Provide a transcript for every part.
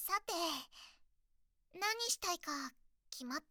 さて、何したいか決まった？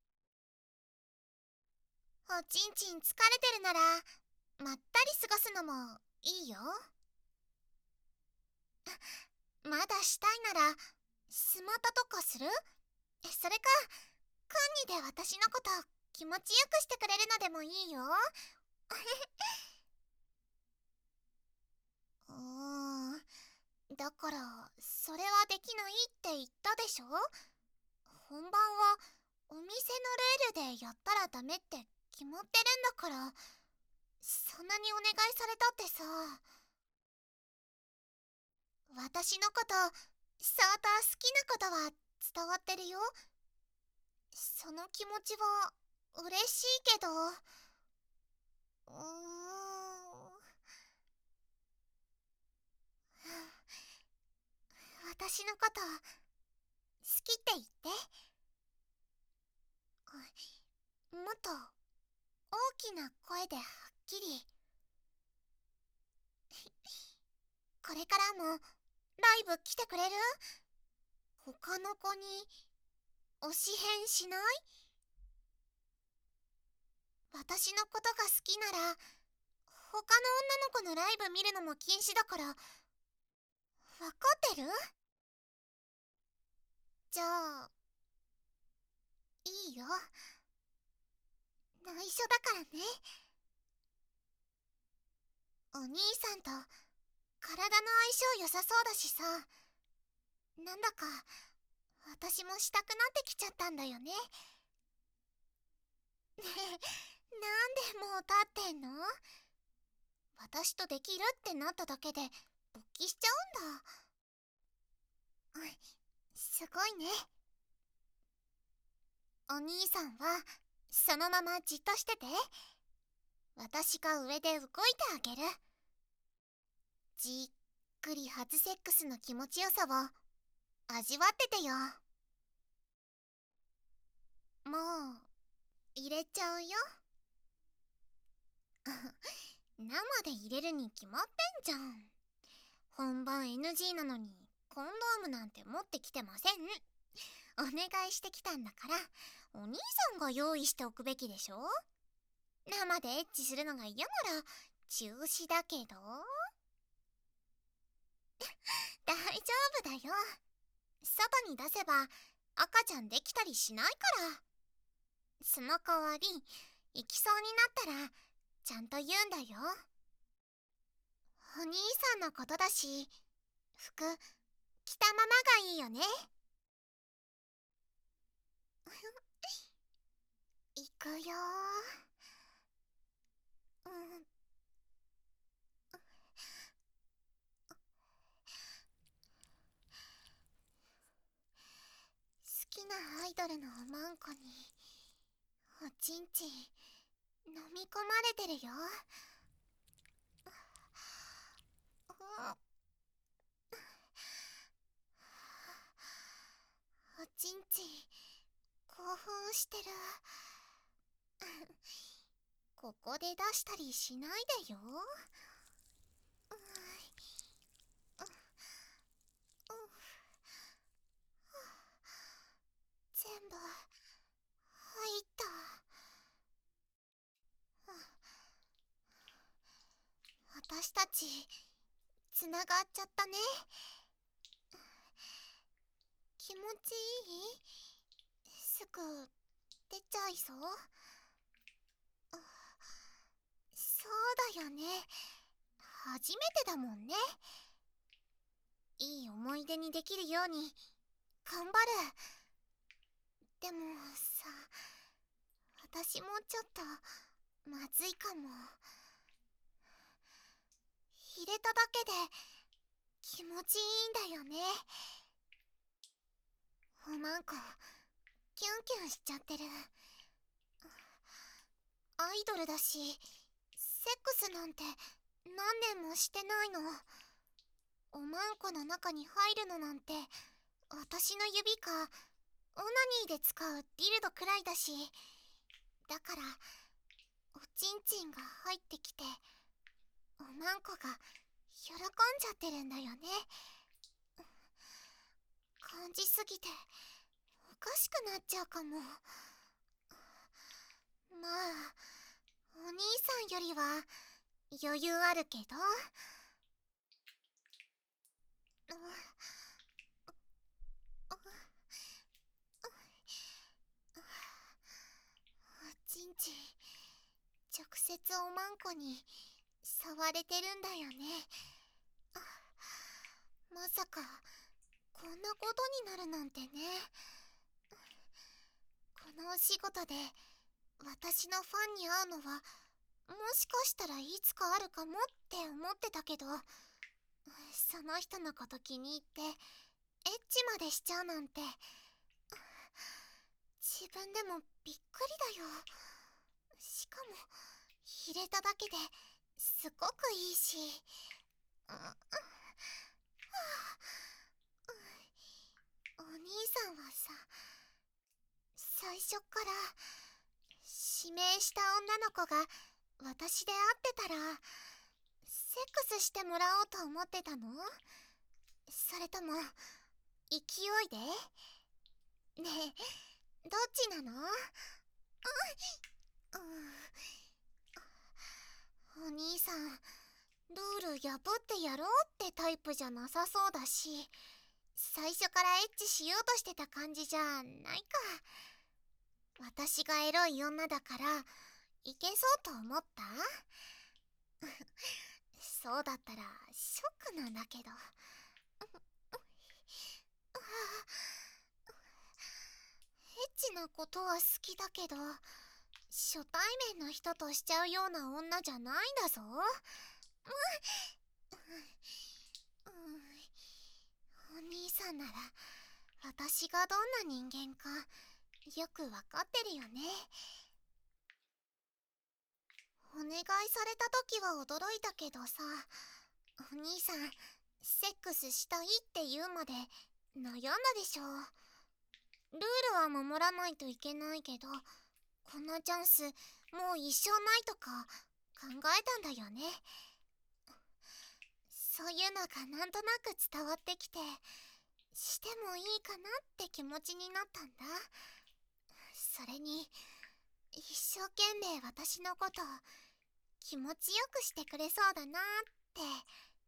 おちんちん疲れてるならまったり過ごすのもいいよ。まだしたいならスマタとかする？それかカンニで私のこと気持ちよくしてくれるのでもいいよ。だからそれはできないって言ったでしょ。本番はお店のルールでやったらダメって決まってるんだから、そんなにお願いされたってさ。私のこと相当好きなことは伝わってるよ。その気持ちは嬉しいけど、私のこと好きって言って。もっと大きな声ではっきり。これからもライブ来てくれる？他の子に推し変しない？私のことが好きなら他の女の子のライブ見るのも禁止だから、分かってる？じゃあいいよ、内緒だからね。お兄さんと体の相性良さそうだしさ、なんだか私もしたくなってきちゃったんだよね。ねえ、なんでもう立ってんの？私とできるってなっただけで勃起しちゃうんだ。すごいね。お兄さんはそのままじっとしてて。私が上で動いてあげる。じっくり初セックスの気持ちよさを味わっててよ。もう入れちゃうよ。生で入れるに決まってんじゃん。本番 NG なのにコンドームなんて持ってきてません。お願いしてきたんだから、お兄さんが用意しておくべきでしょ。生でエッチするのが嫌なら中止だけど。大丈夫だよ。外に出せば赤ちゃんできたりしないから。その代わり行きそうになったらちゃんと言うんだよ。お兄さんのことだし、服着たままがいいよね。行くよ。好きなアイドルのおまんこにおちんちん飲み込まれてるよ。おちんちん興奮してる。ここで出したりしないでよ。全部入った。私たちつながっちゃったね。気持ちいい？すぐ出ちゃいそう？そうだよね、初めてだもんね。いい思い出にできるように頑張る。でもさ、私もちょっとまずいかも。入れただけで気持ちいいんだよね。おまんこキュンキュンしちゃってる。アイドルだしセックスなんて何年もしてないの。おまんこの中に入るのなんて私の指かオナニーで使うディルドくらいだし、だからおちんちんが入ってきておまんこが喜んじゃってるんだよね。こ感じすぎておかしくなっちゃうかも。まあお兄さんよりは余裕あるけど。おちんちん直接おまんこに触れてるんだよね。まさかこんなことになるなんてね。このお仕事で私のファンに会うのはもしかしたらいつかあるかもって思ってたけど、その人のこと気に入ってエッチまでしちゃうなんて、自分でもびっくりだよ。しかも入れただけですごくいいし。お兄さんはさ、最初から指名した女の子が私で会ってたらセックスしてもらおうと思ってたの？それとも勢いで？ねえ、どっちなの？お兄さん、ルール破ってやろうってタイプじゃなさそうだし、最初からエッチしようとしてた感じじゃないか。私がエロい女だからいけそうと思った？そうだったらショックなんだけど。エッチなことは好きだけど、初対面の人としちゃうような女じゃないんだぞ。お兄さんなら私がどんな人間かよくわかってるよね。お願いされた時は驚いたけどさ、お兄さんセックスしたいって言うまで悩んだでしょ。ルールは守らないといけないけど、こんなチャンスもう一生ないとか考えたんだよね。そういうのがなんとなく伝わってきて、してもいいかなって気持ちになったんだ。それに一生懸命私のこと気持ちよくしてくれそうだなってね。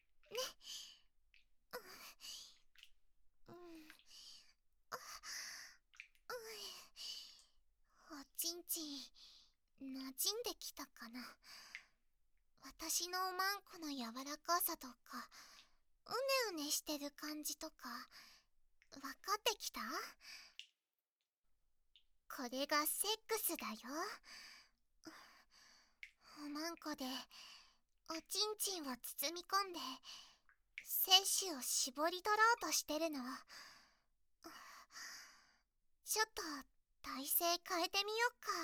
おちんちん馴染んできたかな。私のおまんこの柔らかさとかうねうねしてる感じとか分かってきた？これがセックスだよ。おまんこでおちんちんを包み込んで精子を絞り取ろうとしてるの。ちょっと体勢変えてみよっか。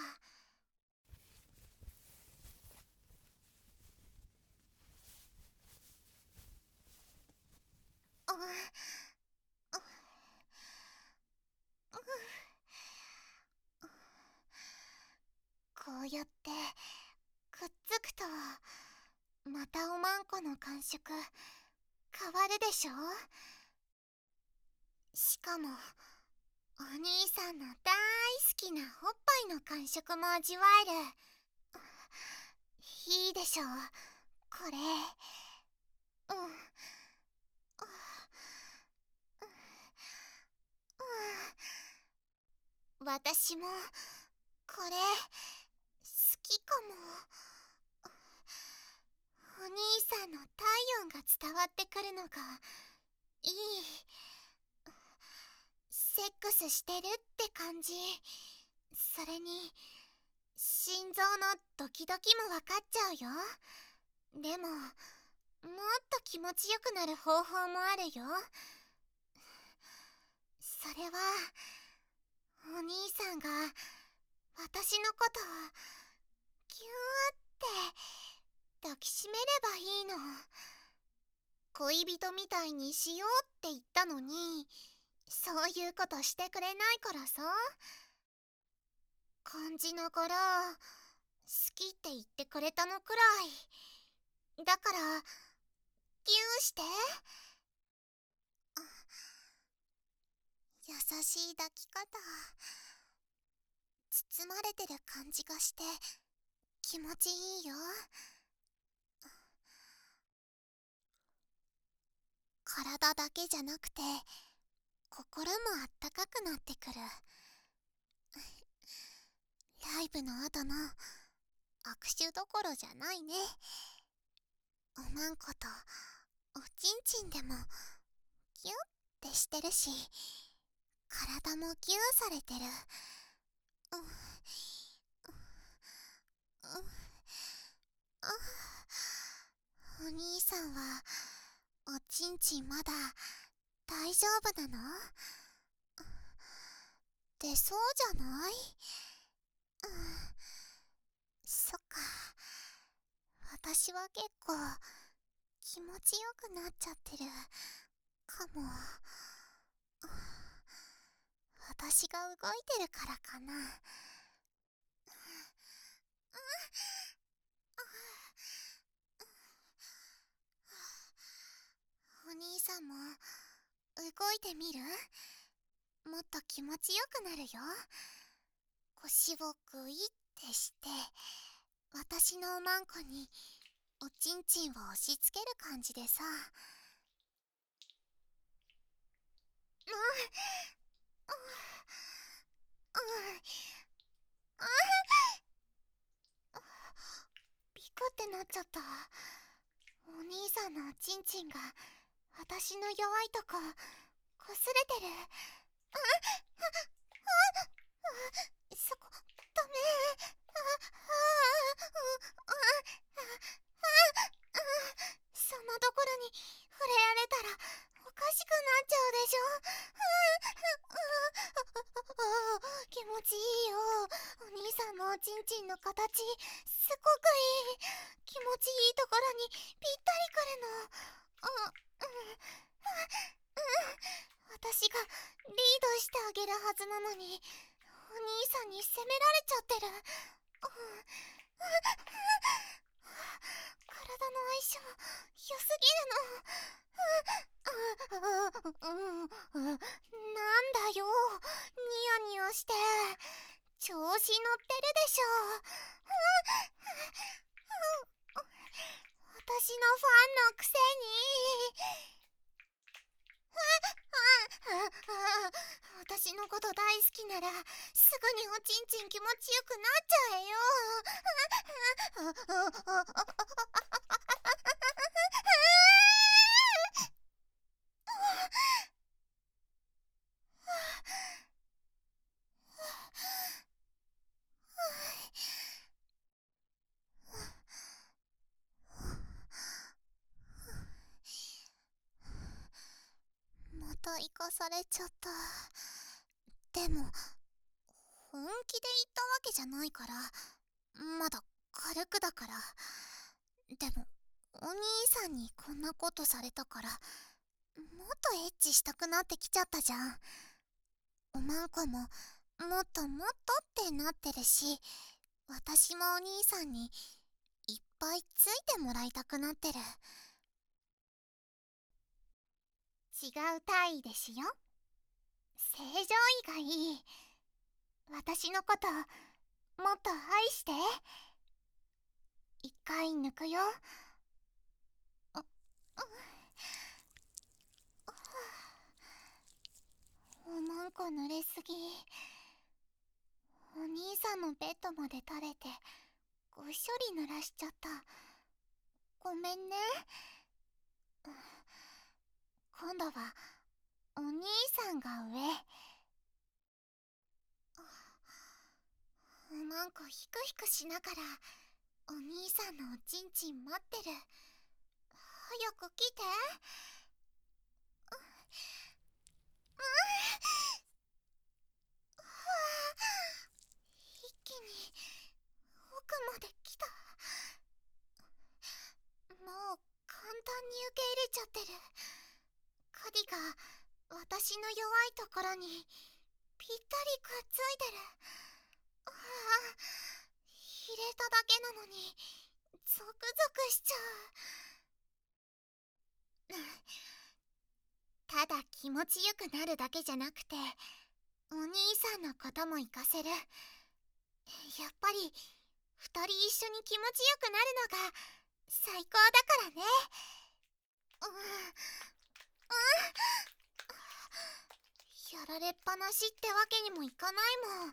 こうやってくっつくとまたおまんこの感触変わるでしょ。しかもお兄さんの大好きなおっぱいの感触も味わえる。いいでしょこれ。私もこれ好きかも。お兄さんの体温が伝わってくるのがいい。セックスしてるって感じ。それに心臓のドキドキも分かっちゃうよ。でももっと気持ちよくなる方法もあるよ。それはお兄さんが私のことをギューって抱きしめればいいの。恋人みたいにしようって言ったのにそういうことしてくれないからさ。感じながら好きって言ってくれたのくらいだから、ギューして。 しい抱き方、包まれてる感じがして気持ちいいよ。体だけじゃなくて心もあったかくなってくる。ライブの後の握手どころじゃないね。おまんことおちんちんでもギュッてしてるし、体もギューされてる。お兄さんはおちんちんまだ大丈夫なの？出そうじゃない？そっか。私は結構気持ちよくなっちゃってるかも。私が動いてるからかな。お兄さんも動いてみる？もっと気持ちよくなるよ。腰をグイってして私のおまんこにおちんちんを押し付ける感じでさ。ビクってなっちゃった。お兄さんのおちんちんが私の弱いとここすれてる。そこダメ。そんなところに触れられたらおかしくなっちゃうでしょ。気持ちいいよ。お兄さんのおちんちんの形すごくいい。気持ちいいところにぴったりくるの。私がリードしてあげるはずなのにお兄さんに責められちゃってる。体の相性良すぎるの。なんだよ、ニヤニヤして調子乗ってるでしょ。私のファンのくせに。私のこと大好きならすぐにおちんちん気持ちよくなっちゃえよ。また生かされちゃった。でも本気で言ったわけじゃないから、まだ軽くだから。でもお兄さんにこんなことされたからもっとエッチしたくなってきちゃったじゃん。おまんこももっともっとってなってるし、私もお兄さんにいっぱいついてもらいたくなってる。違う体位でしよ。正常位がいい。私のこともっと愛して。一回抜くよ。おまんこ濡れすぎ。お兄さんのベッドまで垂れてごっしょり濡らしちゃった。ごめんね。今度はお兄さんが上。おまんこヒクヒクしながらお兄さんのおちんちん待ってる。早く来て。一気に奥まで来た。もう簡単に受け入れちゃってる。カディが私の弱いところにぴったりくっついてる。入れただけなのにゾクゾクしちゃう。 ただ気持ちよくなるだけじゃなくて、お兄さんのことも活かせる。やっぱり二人一緒に気持ちよくなるのが最高だからね。やられっぱなしってわけにもいかないもん。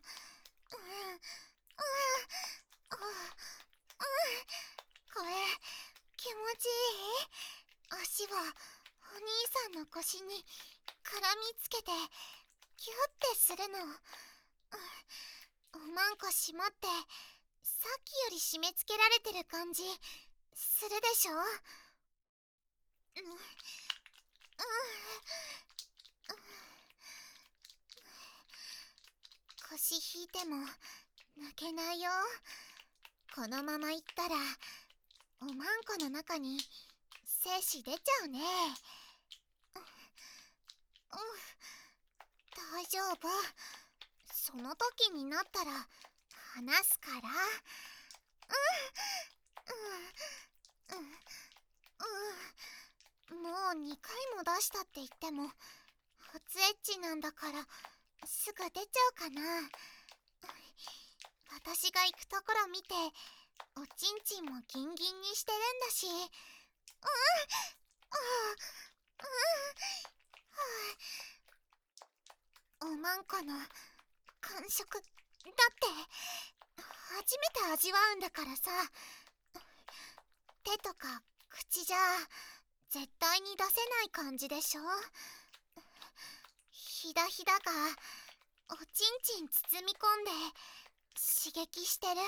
これ気持ちいい？足をお兄さんの腰に絡みつけてキュッてするの。おまんこ締まってさっきより締め付けられてる感じするでしょ？腰引いても抜けないよ。このままいったらおまんこの中に精子出ちゃうね。大丈夫。その時になったら話すから。もう2回も出したって言っても初エッチなんだからすぐ出ちゃうかな。私が行くところ見ておちんちんもギンギンにしてるんだし。おまんこの感触だって初めて味わうんだからさ。手とか口じゃ絶対に出せない感じでしょ。ひだひだがおちんちん包み込んで刺激してる。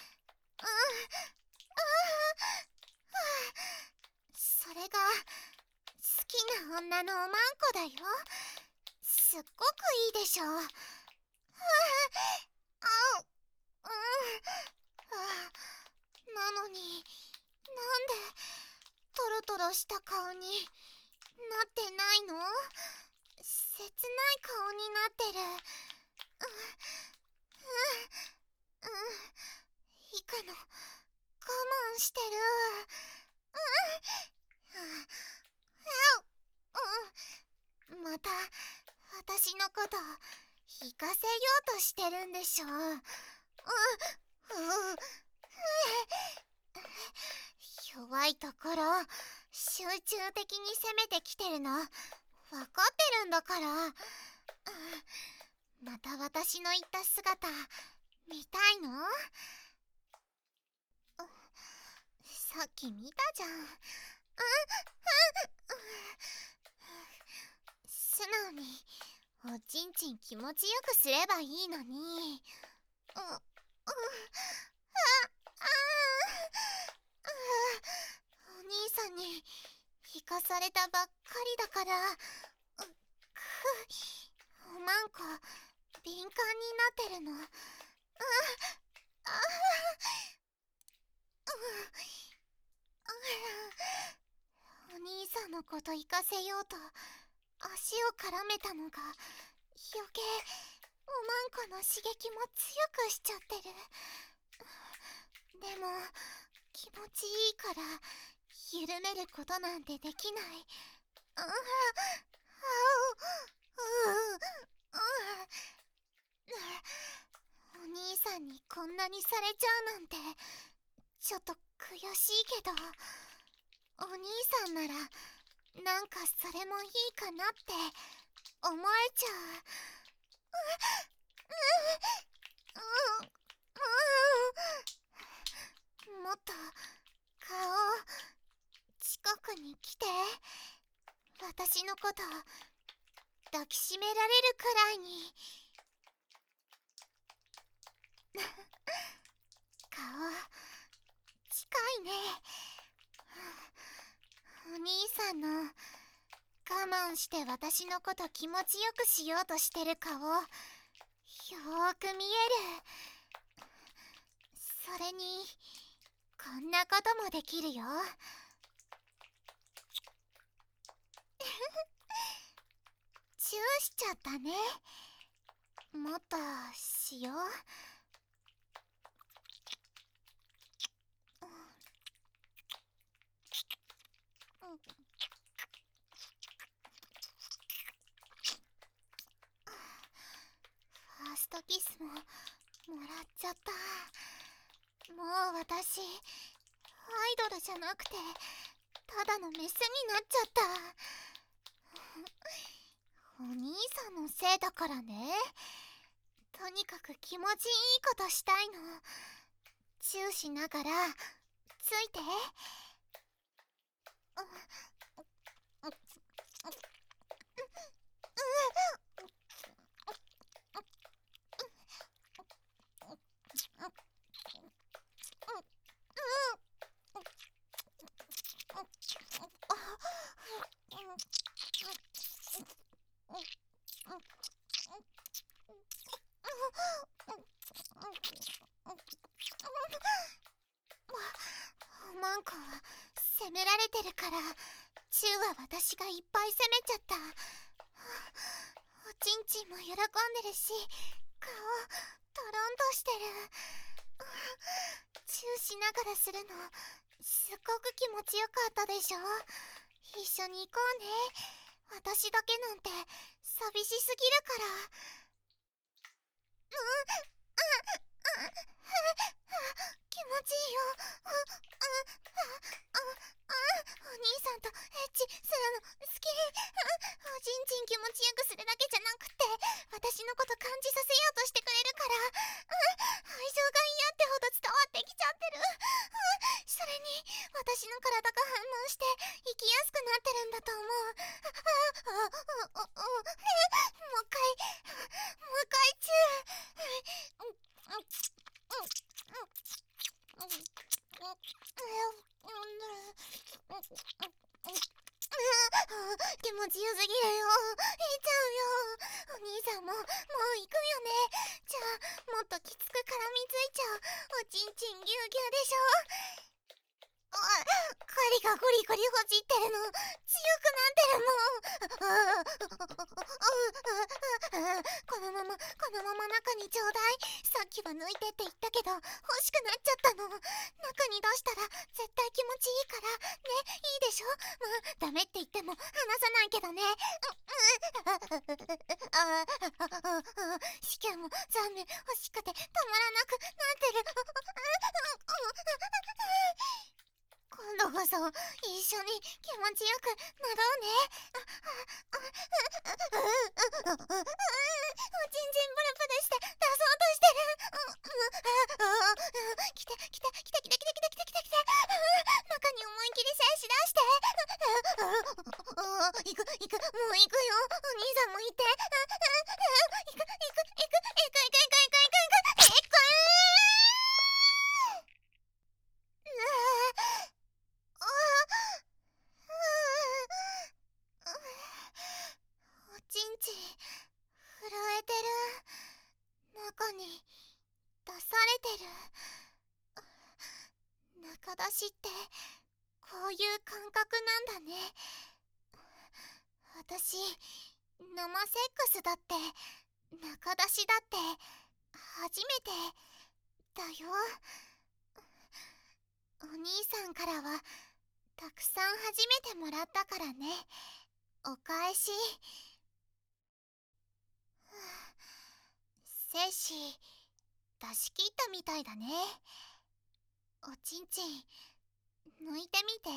それが好きな女のおまんこだよ。すっごくいいでしょ。なのになんでトロトロした顔になってないの？切ない顔になってる。行くの我慢してる。また私のこと行かせようとしてるんでしょ。弱いところ集中的に攻めてきてるの分かってるんだから。また私の言った姿見たいの？さっき見たじゃん。素直におちんちん気持ちよくすればいいのに。お兄さんに引かされたばっかりだから。おまんこ敏感になってるの。お兄さんのこと行かせようと足を絡めたのが余計おまんこの刺激も強くしちゃってる。でも気持ちいいから緩めることなんてできない。お兄さんにこんなにされちゃうなんてちょっと悔しいけど、お兄さんならなんかそれもいいかなって思えちゃう。もっと顔近くに来て。私のこと抱きしめられるくらいに。顔近いね。お兄さんの我慢して私のこと気持ちよくしようとしてる顔よーく見える。それにこんなこともできるよ。チューしちゃったね。もっとしよう。 キスももらっちゃった。もう私アイドルじゃなくてただのメスになっちゃった。お兄さんのせいだからね。とにかく気持ちいいことしたいの。チューしながらついて。おまんこは責められてるから、チューは私がいっぱい責めちゃった。おちんちんも喜んでるし、顔トロンとしてる。チューしながらするのすっごく気持ちよかったでしょ。一緒に行こうね。私だけなんて寂しすぎるから。気持ちいいよ。お兄さんとエッチするの好き。おちんちん気持ちよくするだけじゃなくて、私のこと感じさせようとしてくれるから、愛情が嫌ってほど伝わってきちゃってる。それに私の体が反応して生きやすくなってるんだと思う。もう一回チュー。気持ちよすぎるよ。いっちゃうよ。お兄さんももう行くよね。じゃあもっときつく絡みついちゃう。おちんちんぎゅうぎゅうでしょ。針がゴリゴリほじってるの強くなってるもん。このまま中にちょうだい。さっきは抜いてって言ったけど欲しくなっちゃったの。中に出したら絶対気持ちいいからね。いいでしょ。まあダメって言っても離さないけどね。しかも残念、欲しくてたまらなくなってる。今度こそ一緒に気持ちよくなろうね。おちんちんプルプルして出そうとしてる。来て来て来て来て来て来て来て来て。中に思いっきり精子出して。行く行く、もう行くよ。お兄さんもいて。行く行く行く行く行く行く行く行く行く。おちんちん震えてる。中に出されてる。中出しってこういう感覚なんだね。私生セックスだって中出しだって初めてだよ。お兄さんからはたくさん初めてもらったからね。お返し。精子出し切ったみたいだね。おちんちん抜いてみて。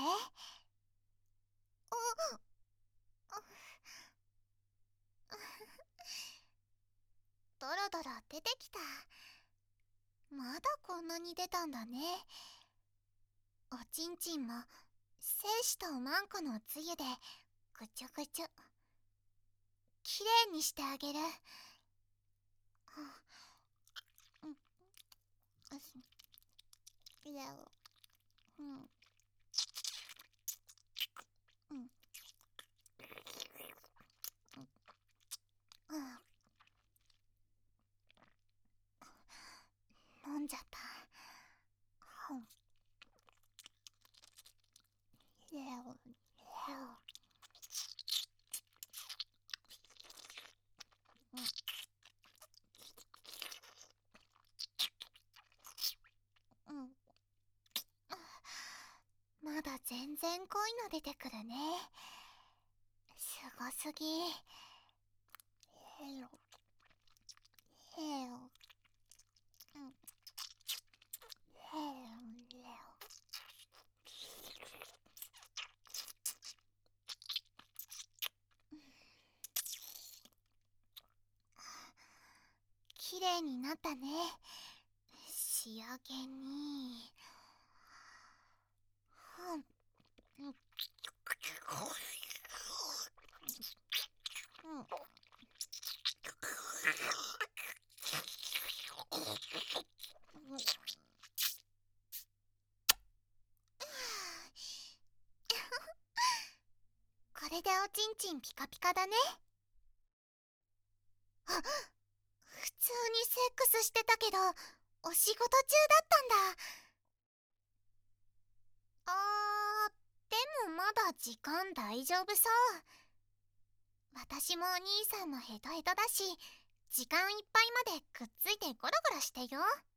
ドロドロ出てきた。まだこんなに出たんだね。おちんちんも精子とおまんこのつゆでぐちゅぐちゅきれいにしてあげる。飲んじゃった。まだ全然濃いの出てくるね。すごすぎ。 へう。綺麗になったね。仕上げに。これでおちんちんピカピカだね。あ、普通にセックスしてたけどお仕事中だったんだ。でもまだ時間大丈夫そう。私もお兄さんもヘトヘトだし、時間いっぱいまでくっついてゴロゴロしてよ。